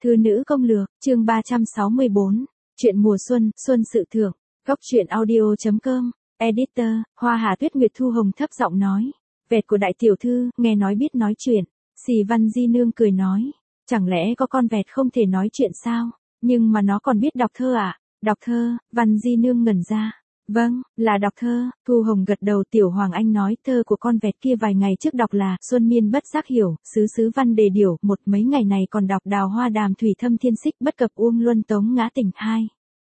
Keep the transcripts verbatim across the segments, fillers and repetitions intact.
Thư nữ công lược, chương ba trăm sáu mươi bốn. Chuyện mùa xuân, xuân sự thưởng. Góc truyện audio chấm com. Editor, Hoa Hà Tuyết Nguyệt Thu Hồng thấp giọng nói. Vẹt của đại tiểu thư, nghe nói biết nói chuyện. Xì Văn Di Nương cười nói. Chẳng lẽ có con vẹt không thể nói chuyện sao? Nhưng mà nó còn biết đọc thơ à? Đọc thơ, Văn Di Nương ngẩn ra. Vâng, là đọc thơ. Thu Hồng gật đầu. Tiểu Hoàng Anh nói thơ của con vẹt kia vài ngày trước đọc là Xuân miên bất giác hiểu, sứ sứ văn đề điểu, một mấy ngày này còn đọc đào hoa đàm thủy thâm thiên xích bất cập uông luân tống ngã tỉnh hai.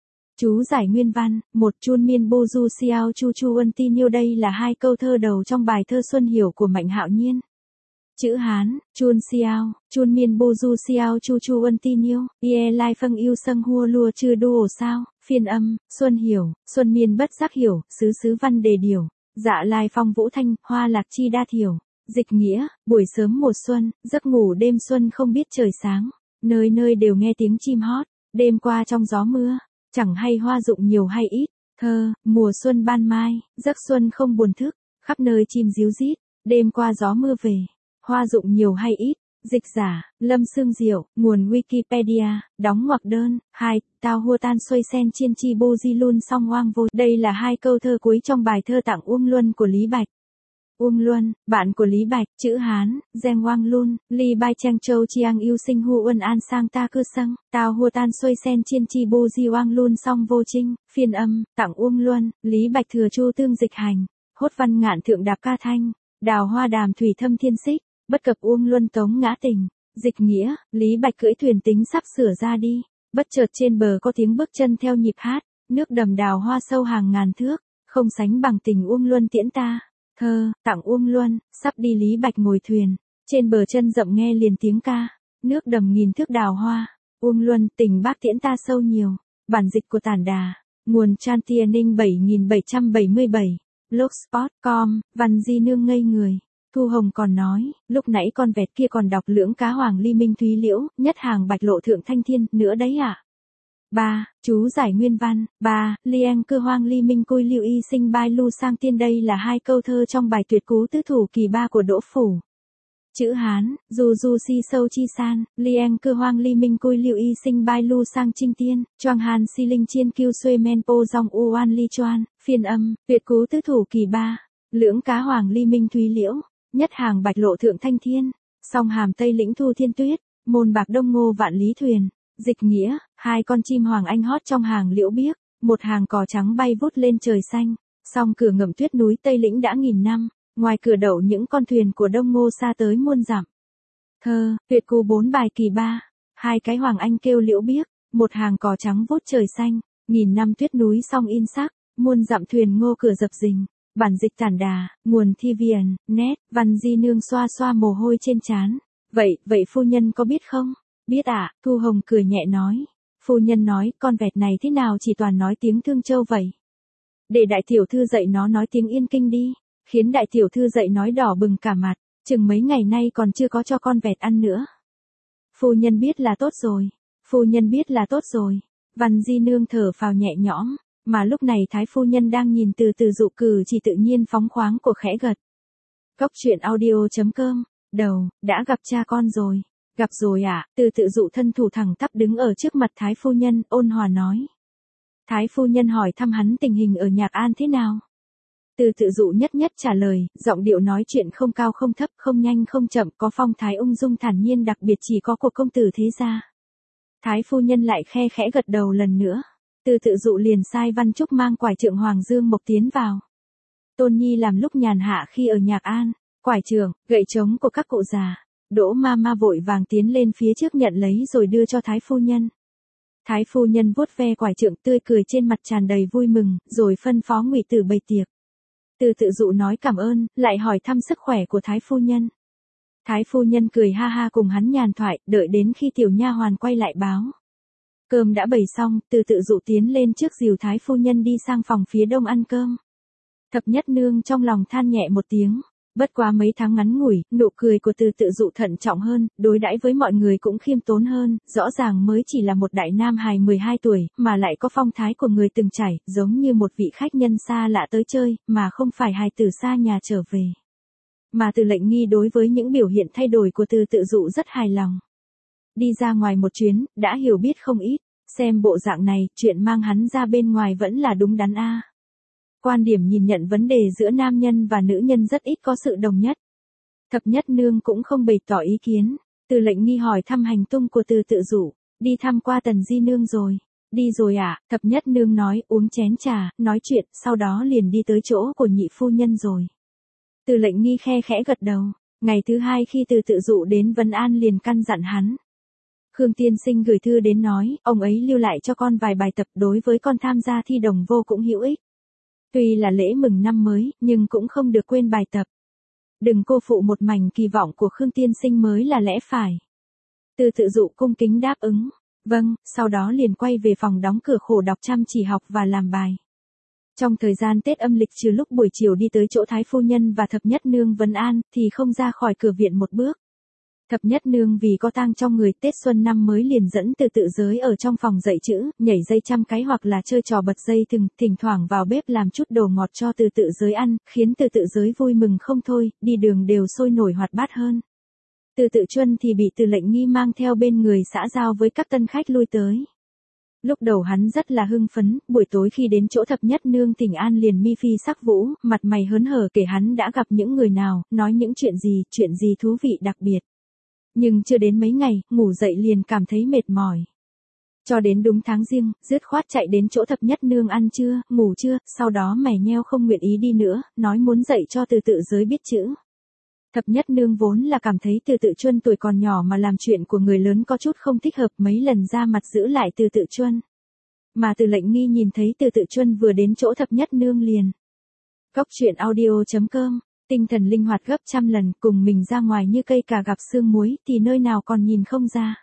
Chú giải nguyên văn, một chun miên bô du xiao chu chu ân tin yêu. Đây là hai câu thơ đầu trong bài thơ Xuân Hiểu của Mạnh Hạo Nhiên. Chữ Hán, chun xiao, chun miên bô du xiao chu chu ân tin yêu, ye lai phâng yêu sâng hua lua chư đô ổ sao, phiên âm, Xuân Hiểu, Xuân miên bất giác hiểu, sứ sứ văn đề điểu, dạ lai phong vũ thanh, hoa lạc chi đa thiểu. Dịch nghĩa, buổi sớm mùa xuân, giấc ngủ đêm xuân không biết trời sáng, nơi nơi đều nghe tiếng chim hót, đêm qua trong gió mưa, chẳng hay hoa rụng nhiều hay ít. Thơ, mùa xuân ban mai, giấc xuân không buồn thức, khắp nơi chim ríu rít, đêm qua gió mưa về, hoa rụng nhiều hay ít. Dịch giả, Lâm Sương Diệu, nguồn Wikipedia, đóng ngoặc đơn, hai, tao hua tan xuôi sen chiên chi bô di luôn song hoang vô. Đây là hai câu thơ cuối trong bài thơ Tặng Uông Luân của Lý Bạch. Uông Luân, bạn của Lý Bạch, chữ Hán, Giang Hoang Lun, Li Bai Trang Châu Chiang yêu sinh hu uân an sang ta cư sâng, tao hua tan xuôi sen chiên chi bô di hoang lun song vô trinh, phiên âm, Tặng Uông Luân, Lý Bạch thừa chu tương dịch hành, hốt văn ngạn thượng đạp ca thanh, đào hoa đàm thủy thâm thiên xích. Bất cập uông luân tống ngã tình. Dịch nghĩa, Lý Bạch cưỡi thuyền tính sắp sửa ra đi. Bất chợt trên bờ có tiếng bước chân theo nhịp hát. Nước đầm đào hoa sâu hàng ngàn thước. Không sánh bằng tình uông luân tiễn ta. Thơ, Tặng Uông Luân, sắp đi Lý Bạch ngồi thuyền. Trên bờ chân rậm nghe liền tiếng ca. Nước đầm nghìn thước đào hoa. Uông Luân, tình bác tiễn ta sâu nhiều. Bản dịch của Tản Đà. Nguồn Chan Tia Ninh bảy nghìn bảy trăm bảy mươi bảy. blogspot chấm com, Văn Di Nương ngây người. Thu Hồng còn nói, lúc nãy con vẹt kia còn đọc lưỡng cá hoàng ly minh thúy liễu, nhất hàng bạch lộ thượng thanh thiên, nữa đấy ạ. À? ba. Chú giải nguyên văn. ba. Lieng cơ hoang ly minh côi lưu y sinh bai lu sang tiên. Đây là hai câu thơ trong bài tuyệt cú tứ thủ kỳ ba của Đỗ Phủ. Chữ Hán, du du si sâu chi san, lieng cơ hoang ly minh côi lưu y sinh bai lu sang trinh tiên, choang han si linh chiên kiêu xuê men po dòng u oan ly choan, phiên âm, tuyệt cú tứ thủ kỳ ba, lưỡng cá hoàng ly minh thúy liễu. Nhất hàng bạch lộ thượng thanh thiên, song hàm tây lĩnh thu thiên tuyết, môn bạc đông ngô vạn lý thuyền. Dịch nghĩa, hai con chim hoàng anh hót trong hàng liễu biếc, một hàng cò trắng bay vút lên trời xanh, song cửa ngậm tuyết núi tây lĩnh đã nghìn năm, ngoài cửa đậu những con thuyền của đông ngô xa tới muôn dặm. Thơ, tuyệt cú bốn bài kỳ ba, hai cái hoàng anh kêu liễu biếc, một hàng cò trắng vút trời xanh, nghìn năm tuyết núi song in sắc, muôn dặm thuyền ngô cửa dập dình. Bản dịch Tản Đà, nguồn Thi Viền, net, Văn Di Nương xoa xoa mồ hôi trên trán. Vậy, vậy phu nhân có biết không? Biết ạ, à, Thu Hồng cười nhẹ nói. Phu nhân nói, con vẹt này thế nào chỉ toàn nói tiếng Thương Châu vậy? Để đại tiểu thư dạy nó nói tiếng Yên Kinh đi. Khiến đại tiểu thư dạy nói đỏ bừng cả mặt, chừng mấy ngày nay còn chưa có cho con vẹt ăn nữa. Phu nhân biết là tốt rồi. Phu nhân biết là tốt rồi. Văn Di Nương thở phào nhẹ nhõm. Mà lúc này Thái phu nhân đang nhìn từ từ dụ cử chỉ tự nhiên phóng khoáng của khẽ gật. Góc truyện audio chấm com. Đầu, đã gặp cha con rồi. Gặp rồi ạ. À? Từ tự dụ thân thủ thẳng tắp đứng ở trước mặt Thái phu nhân, ôn hòa nói. Thái phu nhân hỏi thăm hắn tình hình ở Nhạc An thế nào. Từ tự dụ nhất nhất trả lời, giọng điệu nói chuyện không cao không thấp, không nhanh không chậm, có phong thái ung dung thản nhiên đặc biệt chỉ có của công tử thế gia. Thái phu nhân lại khe khẽ gật đầu lần nữa. Từ tự dụ liền sai Văn Trúc mang quải trượng Hoàng Dương Mộc tiến vào. Tôn Nhi làm lúc nhàn hạ khi ở Nhạc An, quải trượng, gậy trống của các cụ già. Đỗ ma ma vội vàng tiến lên phía trước nhận lấy rồi đưa cho Thái phu nhân. Thái phu nhân vuốt ve quải trượng tươi cười trên mặt tràn đầy vui mừng, rồi phân phó ngụy tử bày tiệc. Từ tự dụ nói cảm ơn, lại hỏi thăm sức khỏe của Thái phu nhân. Thái phu nhân cười ha ha cùng hắn nhàn thoại, đợi đến khi tiểu nha hoàn quay lại báo. Cơm đã bày xong, từ tự dụ tiến lên trước dìu Thái phu nhân đi sang phòng phía đông ăn cơm. Thập nhất nương trong lòng than nhẹ một tiếng. Bất quá mấy tháng ngắn ngủi, nụ cười của từ tự dụ thận trọng hơn, đối đãi với mọi người cũng khiêm tốn hơn, rõ ràng mới chỉ là một đại nam hài mười hai tuổi, mà lại có phong thái của người từng trải, giống như một vị khách nhân xa lạ tới chơi, mà không phải hài tử xa nhà trở về. Mà Từ Lệnh Nghi đối với những biểu hiện thay đổi của từ tự dụ rất hài lòng. đi ra ngoài một chuyến, đã hiểu biết không ít, xem bộ dạng này, chuyện mang hắn ra bên ngoài vẫn là đúng đắn a. Quan điểm nhìn nhận vấn đề giữa nam nhân và nữ nhân rất ít có sự đồng nhất. Thập Nhất Nương cũng không bày tỏ ý kiến, Từ Lệnh Nghi hỏi thăm hành tung của Từ Tự Dụ, đi thăm qua Tần Di Nương rồi. Đi rồi ạ, à? Thập Nhất Nương nói, uống chén trà, nói chuyện, sau đó liền đi tới chỗ của nhị phu nhân rồi. Từ Lệnh Nghi khe khẽ gật đầu, ngày thứ hai khi Từ Tự Dụ đến Vân An liền căn dặn hắn. Khương tiên sinh gửi thư đến nói, ông ấy lưu lại cho con vài bài tập đối với con tham gia thi đồng vô cũng hữu ích. Tuy là lễ mừng năm mới, nhưng cũng không được quên bài tập. Đừng cô phụ một mảnh kỳ vọng của Khương tiên sinh mới là lẽ phải. Từ Tự Dụ cung kính đáp ứng. Vâng, sau đó liền quay về phòng đóng cửa khổ đọc chăm chỉ học và làm bài. Trong thời gian Tết âm lịch trừ lúc buổi chiều đi tới chỗ Thái Phu Nhân và Thập Nhất Nương Vân An, thì không ra khỏi cửa viện một bước. Thập Nhất Nương vì có tang trong người Tết xuân năm mới liền dẫn Từ Tự Giới ở trong phòng dạy chữ, nhảy dây trăm cái hoặc là chơi trò bật dây thừng, thỉnh thoảng vào bếp làm chút đồ ngọt cho Từ Tự Giới ăn, khiến Từ Tự Giới vui mừng không thôi, đi đường đều sôi nổi hoạt bát hơn. Từ Tự Chuân thì bị Từ Lệnh Nghi mang theo bên người xã giao với các tân khách lui tới. Lúc đầu hắn rất là hưng phấn, buổi tối khi đến chỗ Thập Nhất Nương Thỉnh An liền mi phi sắc vũ, mặt mày hớn hở kể hắn đã gặp những người nào, nói những chuyện gì, chuyện gì thú vị đặc biệt. Nhưng chưa đến mấy ngày, ngủ dậy liền cảm thấy mệt mỏi. Cho đến đúng tháng Giêng, dứt khoát chạy đến chỗ Thập Nhất Nương ăn trưa, ngủ trưa, sau đó mày nheo không nguyện ý đi nữa, nói muốn dạy cho Từ Tự Giới biết chữ. Thập Nhất Nương vốn là cảm thấy Từ Tự Chuân tuổi còn nhỏ mà làm chuyện của người lớn có chút không thích hợp, mấy lần ra mặt giữ lại Từ Tự Chuân. Mà Từ Lệnh Nghi nhìn thấy Từ Tự Chuân vừa đến chỗ Thập Nhất Nương liền. Góc truyện audio chấm com, tinh thần linh hoạt gấp trăm lần, cùng mình ra ngoài như cây cà gặp sương muối, thì nơi nào còn nhìn không ra.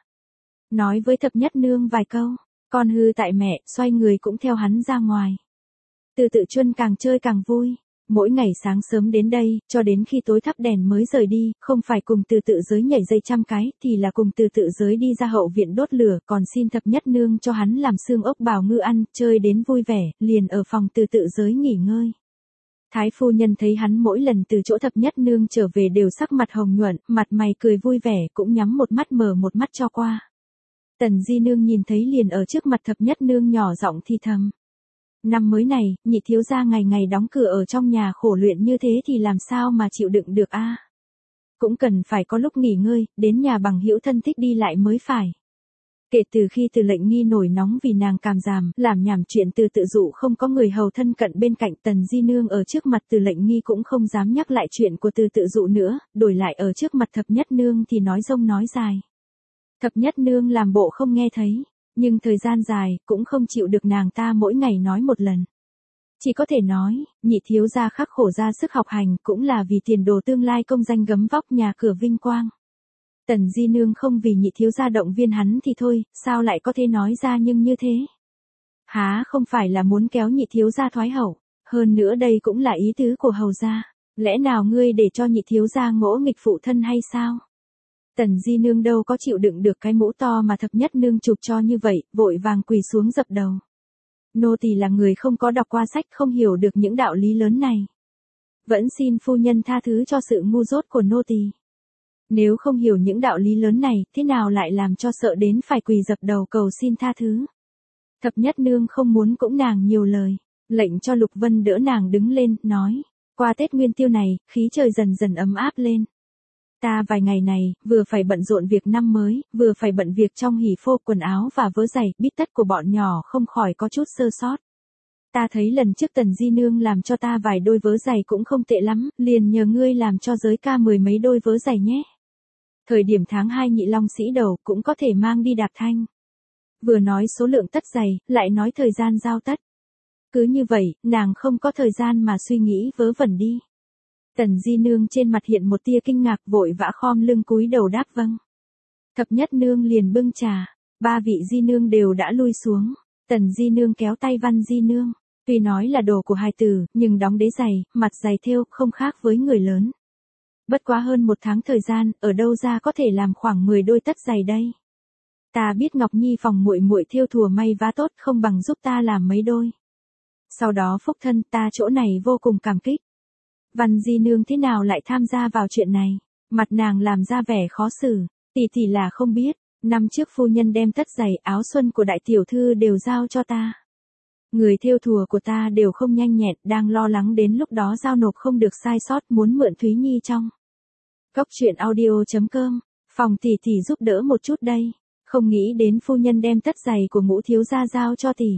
Nói với Thập Nhất Nương vài câu, con hư tại mẹ, xoay người cũng theo hắn ra ngoài. Từ Tự Chuân càng chơi càng vui. Mỗi ngày sáng sớm đến đây, cho đến khi tối thắp đèn mới rời đi, không phải cùng Từ Tự Giới nhảy dây trăm cái, thì là cùng Từ Tự Giới đi ra hậu viện đốt lửa, còn xin Thập Nhất Nương cho hắn làm xương ốc bào ngư ăn, chơi đến vui vẻ, liền ở phòng Từ Tự Giới nghỉ ngơi. Thái phu nhân thấy hắn mỗi lần từ chỗ Thập Nhất Nương trở về đều sắc mặt hồng nhuận, mặt mày cười vui vẻ, cũng nhắm một mắt mở một mắt cho qua. Tần Di Nương nhìn thấy liền ở trước mặt Thập Nhất Nương nhỏ giọng thì thầm. Năm mới này, nhị thiếu gia ngày ngày đóng cửa ở trong nhà khổ luyện như thế thì làm sao mà chịu đựng được a? Cũng cần phải có lúc nghỉ ngơi, đến nhà bằng hữu thân thích đi lại mới phải. Kể từ khi Từ Lệnh Nghi nổi nóng vì nàng càm giảm, làm nhảm chuyện Từ Tự Dụ không có người hầu thân cận bên cạnh, Tần Di Nương ở trước mặt Từ Lệnh Nghi cũng không dám nhắc lại chuyện của Từ Tự Dụ nữa, đổi lại ở trước mặt Thập Nhất Nương thì nói rông nói dài. Thập Nhất Nương làm bộ không nghe thấy. Nhưng thời gian dài, cũng không chịu được nàng ta mỗi ngày nói một lần. Chỉ có thể nói, nhị thiếu gia khắc khổ ra sức học hành cũng là vì tiền đồ tương lai công danh gấm vóc nhà cửa vinh quang. Tần Di Nương không vì nhị thiếu gia động viên hắn thì thôi, sao lại có thể nói ra nhưng như thế? Há không phải là muốn kéo nhị thiếu gia thoái hậu, hơn nữa đây cũng là ý tứ của hầu gia, lẽ nào ngươi để cho nhị thiếu gia ngỗ nghịch phụ thân hay sao? Tần Di Nương đâu có chịu đựng được cái mũ to mà Thập Nhất Nương chụp cho như vậy, vội vàng quỳ xuống dập đầu. Nô tỳ là người không có đọc qua sách, không hiểu được những đạo lý lớn này. Vẫn xin phu nhân tha thứ cho sự ngu dốt của nô tỳ. Nếu không hiểu những đạo lý lớn này, thế nào lại làm cho sợ đến phải quỳ dập đầu cầu xin tha thứ. Thập Nhất Nương không muốn cũng nàng nhiều lời, lệnh cho Lục Vân đỡ nàng đứng lên, nói, qua Tết Nguyên Tiêu này, khí trời dần dần ấm áp lên. Ta vài ngày này, vừa phải bận rộn việc năm mới, vừa phải bận việc trong hỉ phô quần áo và vớ giày, bít tất của bọn nhỏ không khỏi có chút sơ sót. Ta thấy lần trước Tần Di Nương làm cho ta vài đôi vớ giày cũng không tệ lắm, liền nhờ ngươi làm cho giới ca mười mấy đôi vớ giày nhé. Thời điểm tháng hai nhị long sĩ đầu cũng có thể mang đi đạp thanh. Vừa nói số lượng tất giày, lại nói thời gian giao tất. Cứ như vậy, nàng không có thời gian mà suy nghĩ vớ vẩn đi. Tần Di Nương trên mặt hiện một tia kinh ngạc, vội vã khom lưng cúi đầu đáp vâng. Thập Nhất Nương liền bưng trà, ba vị Di Nương đều đã lui xuống. Tần Di Nương kéo tay Văn Di Nương, tuy nói là đồ của hài tử, nhưng đóng đế giày, mặt giày thêu, không khác với người lớn. Bất quá hơn một tháng thời gian, ở đâu ra có thể làm khoảng mười đôi tất giày đây? Ta biết Ngọc Nhi phòng muội muội thêu thùa may vá tốt, không bằng giúp ta làm mấy đôi. Sau đó phúc thân, ta chỗ này vô cùng cảm kích. Văn Di Nương thế nào lại tham gia vào chuyện này? Mặt nàng làm ra vẻ khó xử, tỷ tỷ là không biết, Năm trước phu nhân đem tất giày áo xuân của đại tiểu thư đều giao cho ta. Người thêu thùa của ta đều không nhanh nhẹn, đang lo lắng đến lúc đó giao nộp không được sai sót, muốn mượn Thúy Nhi trong. Góc truyện audio chấm com, phòng tỷ tỷ giúp đỡ một chút đây. Không nghĩ đến phu nhân đem tất giày của Ngũ thiếu gia giao cho tỷ.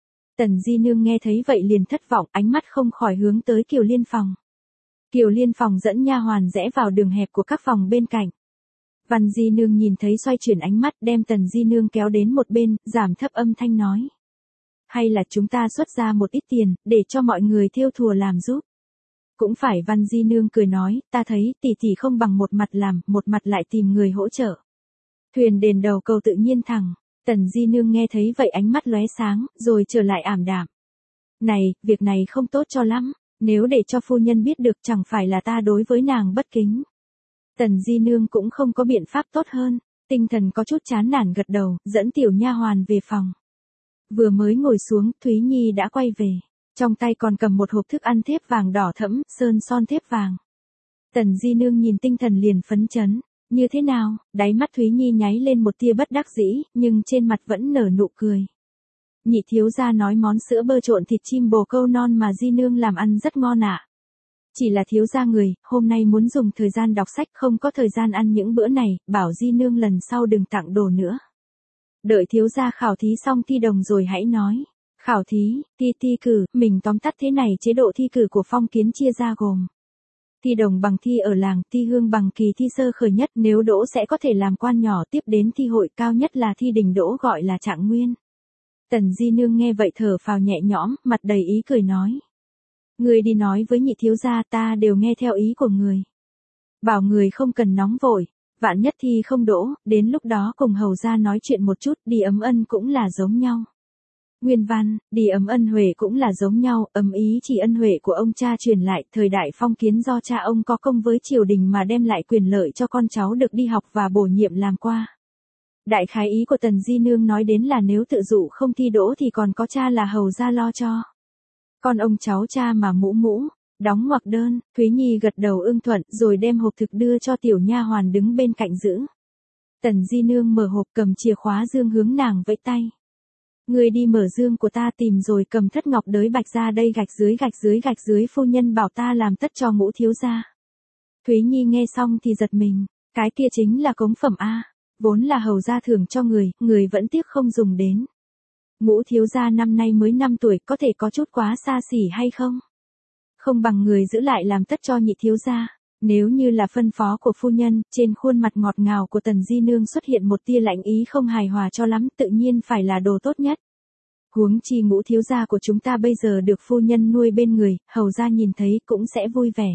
Tần Di Nương nghe thấy vậy liền thất vọng, ánh mắt không khỏi hướng tới Kiều Liên phòng. Kiều Liên phòng dẫn nha hoàn rẽ vào đường hẹp của các phòng bên cạnh. Văn Di Nương nhìn thấy xoay chuyển ánh mắt, đem Tần Di Nương kéo đến một bên, giảm thấp âm thanh nói. Hay là chúng ta xuất ra một ít tiền, để cho mọi người thêu thùa làm giúp. Cũng phải. Văn Di Nương cười nói, ta thấy tỷ tỷ không bằng một mặt làm, một mặt lại tìm người hỗ trợ. Thuyền đền đầu cầu tự nhiên thẳng. Tần Di Nương nghe thấy vậy ánh mắt lóe sáng, rồi trở lại ảm đạm. Này, việc này không tốt cho lắm, nếu để cho phu nhân biết được chẳng phải là ta đối với nàng bất kính. Tần Di Nương cũng không có biện pháp tốt hơn, tinh thần có chút chán nản gật đầu, dẫn tiểu nha hoàn về phòng. Vừa mới ngồi xuống, Thúy Nhi đã quay về, trong tay còn cầm một hộp thức ăn thép vàng đỏ thẫm, sơn son thép vàng. Tần Di Nương nhìn tinh thần liền phấn chấn, như thế nào, đáy mắt Thúy Nhi nháy lên một tia bất đắc dĩ, nhưng trên mặt vẫn nở nụ cười. Nhị thiếu gia nói món sữa bơ trộn thịt chim bồ câu non mà Di Nương làm ăn rất ngon ạ. À. Chỉ là thiếu gia người, hôm nay muốn dùng thời gian đọc sách không có thời gian ăn những bữa này, bảo Di Nương lần sau đừng tặng đồ nữa. Đợi thiếu gia khảo thí xong thi đồng rồi hãy nói. Khảo thí, thi thi cử, mình tóm tắt thế này, chế độ thi cử của phong kiến chia ra gồm. Thi đồng bằng thi ở làng, thi hương bằng kỳ thi sơ khởi nhất, nếu đỗ sẽ có thể làm quan nhỏ, tiếp đến thi hội cao nhất là thi đình đỗ gọi là trạng nguyên. Tần Di Nương nghe vậy thở phào nhẹ nhõm, mặt đầy ý cười nói. Người đi nói với nhị thiếu gia, ta đều nghe theo ý của người. Bảo người không cần nóng vội, vạn nhất thi không đỗ, đến lúc đó cùng hầu gia nói chuyện một chút, đi ấm ân cũng là giống nhau. Nguyên văn, đi ấm ân huệ cũng là giống nhau, ấm ý chỉ ân huệ của ông cha truyền lại, thời đại phong kiến do cha ông có công với triều đình mà đem lại quyền lợi cho con cháu được đi học và bổ nhiệm làm qua. Đại khái ý của Tần Di Nương nói đến là nếu tự dụ không thi đỗ thì còn có cha là hầu gia lo cho. Con ông cháu cha mà mũ mũ, đóng ngoặc đơn, Thúy Nhi gật đầu ưng thuận rồi đem hộp thực đưa cho tiểu nha hoàn đứng bên cạnh giữ. Tần Di Nương mở hộp cầm chìa khóa dương hướng nàng vẫy tay. Người đi mở dương của ta tìm rồi cầm thất ngọc đới bạch ra đây gạch dưới gạch dưới gạch dưới phu nhân bảo ta làm tất cho Ngũ thiếu gia. Thúy Nhi nghe xong thì giật mình, cái kia chính là cống phẩm A, vốn là hầu gia thưởng cho người, người vẫn tiếc không dùng đến. Ngũ thiếu gia năm nay mới năm tuổi, có thể có chút quá xa xỉ hay không? Không bằng người giữ lại làm tất cho nhị thiếu gia. Nếu như là phân phó của phu nhân, trên khuôn mặt ngọt ngào của Tần Di Nương xuất hiện một tia lạnh ý không hài hòa cho lắm, tự nhiên phải là đồ tốt nhất. Huống chi Ngũ thiếu gia của chúng ta bây giờ được phu nhân nuôi bên người, hầu gia nhìn thấy cũng sẽ vui vẻ.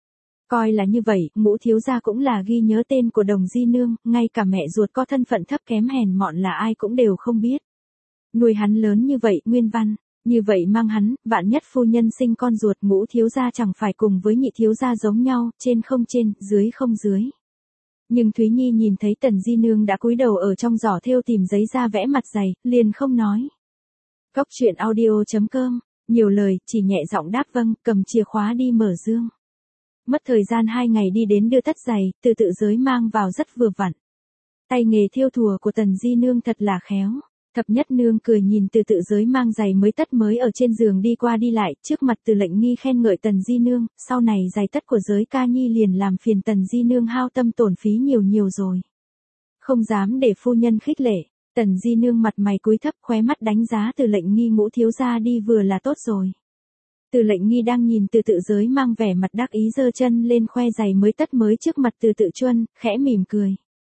Coi là như vậy, Ngũ thiếu gia cũng là ghi nhớ tên của Đồng Di Nương, ngay cả mẹ ruột có thân phận thấp kém hèn mọn là ai cũng đều không biết. Nuôi hắn lớn như vậy, nguyên văn. Như vậy mang hắn, vạn nhất phu nhân sinh con ruột Ngũ thiếu gia chẳng phải cùng với nhị thiếu gia giống nhau, trên không trên, dưới không dưới. Nhưng Thúy Nhi nhìn thấy Tần Di Nương đã cúi đầu ở trong giỏ thêu tìm giấy ra vẽ mặt dày, liền không nói. Góc truyện audio chấm com, nhiều lời, chỉ nhẹ giọng đáp vâng, cầm chìa khóa đi mở dương. Mất thời gian hai ngày đi đến đưa tất giày, từ tự giới mang vào rất vừa vặn. Tay nghề thêu thùa của Tần Di Nương thật là khéo. Thập nhất nương cười nhìn từ tự giới mang giày mới tất mới ở trên giường đi qua đi lại, trước mặt Từ Lệnh Nghi khen ngợi Tần Di Nương, sau này giày tất của giới ca nhi liền làm phiền Tần Di Nương hao tâm tổn phí nhiều nhiều rồi. Không dám để phu nhân khích lệ, Tần Di Nương mặt mày cúi thấp khóe mắt đánh giá Từ Lệnh Nghi Ngũ thiếu gia đi vừa là tốt rồi. Từ Lệnh Nghi đang nhìn từ tự giới mang vẻ mặt đắc ý giơ chân lên khoe giày mới tất mới trước mặt từ tự chuân, khẽ mỉm cười.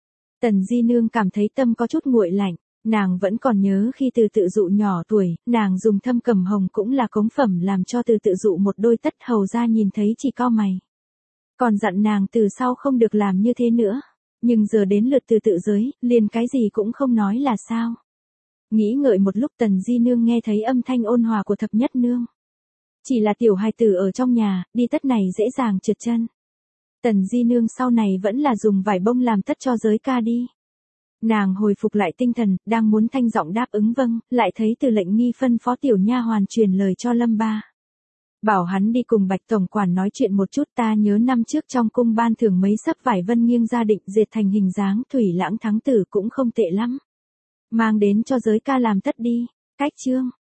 Tần Di Nương cảm thấy tâm có chút nguội lạnh. Nàng vẫn còn nhớ khi từ tự dụ nhỏ tuổi, nàng dùng thâm cẩm hồng cũng là cống phẩm làm cho từ tự dụ một đôi tất hầu ra nhìn thấy chỉ cau mày. Còn dặn nàng từ sau không được làm như thế nữa. Nhưng giờ đến lượt từ tự giới, liền cái gì cũng không nói là sao. Nghĩ ngợi một lúc Tần Di Nương nghe thấy âm thanh ôn hòa của thập nhất nương. Chỉ là tiểu hài tử ở trong nhà, đi tất này dễ dàng trượt chân. Tần Di Nương sau này vẫn là dùng vải bông làm tất cho giới ca đi. Nàng hồi phục lại tinh thần, đang muốn thanh giọng đáp ứng vâng, lại thấy Từ Lệnh Nghi phân phó tiểu nha hoàn truyền lời cho Lâm Ba. Bảo hắn đi cùng Bạch tổng quản nói chuyện một chút, ta nhớ năm trước trong cung ban thưởng mấy sấp vải vân nghiêng gia định dệt thành hình dáng thủy lãng thắng tử cũng không tệ lắm. Mang đến cho giới ca làm tất đi. Cách chương.